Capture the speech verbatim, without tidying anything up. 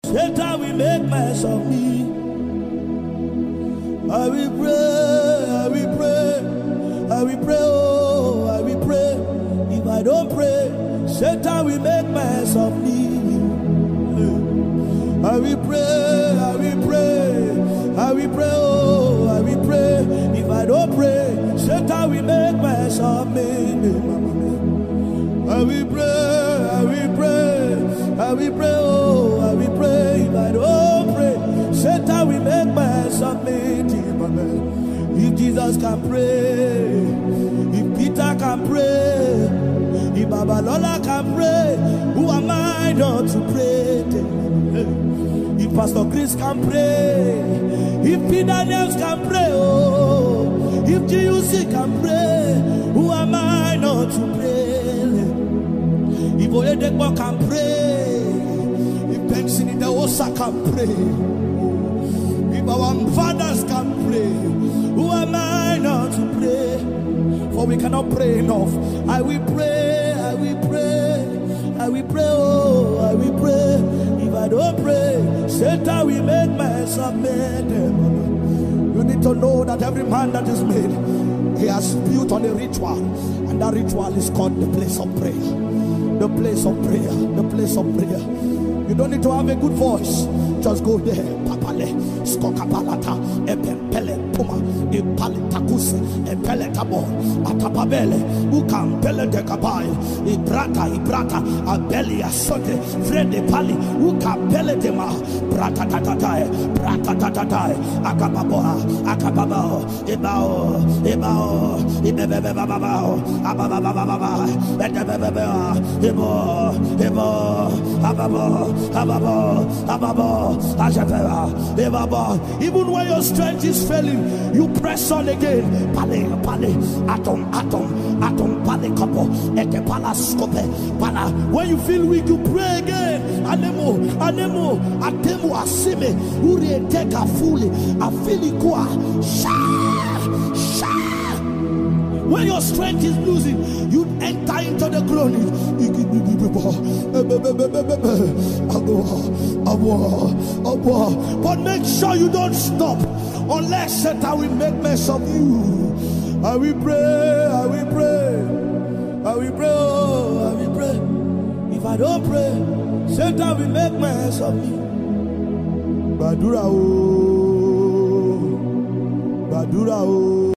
Satan will make mess of me. I will pray, I will pray, I will pray, oh, I will pray. If I don't pray, Satan will make mess of me. I will pray, I will pray, I will pray, oh, I will pray. If I don't pray, Satan will make mess of me. I will pray, I will pray, I will pray, oh, I will pray. If I don't pray, Satan will make mess of me. If Jesus can pray, if Peter can pray, if Babalola can pray, who am I not to pray? If Pastor Chris can pray, if Peter Nels can pray, oh, if G U C can pray, who am I not to pray? If Oyedekwa can pray, if Benson in the Osa can pray, if our fathers can pray, who am I not to pray? For we cannot pray enough. I will pray, I will pray, I will pray, oh, I will pray. If I don't pray, Satan will make mess of me. You need to know that every man that is made, he has built on a ritual, and that ritual is called the place of prayer. The place of prayer, the place of prayer. You don't need to have a good voice. Just go there. Papale, skokapalata, epempele puma, ipalitakuse, epeletabo, atapabele, ukampele de kabai, ibrata, ibrata, abelia sote, frede pali, ukampele de ma, brata tatatai, brata tatatai, akababoa, akababao, ibao, ibao, ibebebebabao, abababababa, edebebebea, ibo, ibo, ababo, ababo, ababo. Even when your strength is failing, you press on again. Pale, pale, atom, atom, atom, pale, couple, ete pala scope, pala. When you feel weak, you pray again. Anemo, anemo, atemo asime, uri teka fully, afili kwa, sha, sha. When your strength is losing, you enter into the glory. But make sure you don't stop unless Satan will make mess of you. I will pray, I will pray, I will pray, oh, I will pray. If I don't pray, Satan will make mess of me. Badura, oh, Badura, oh.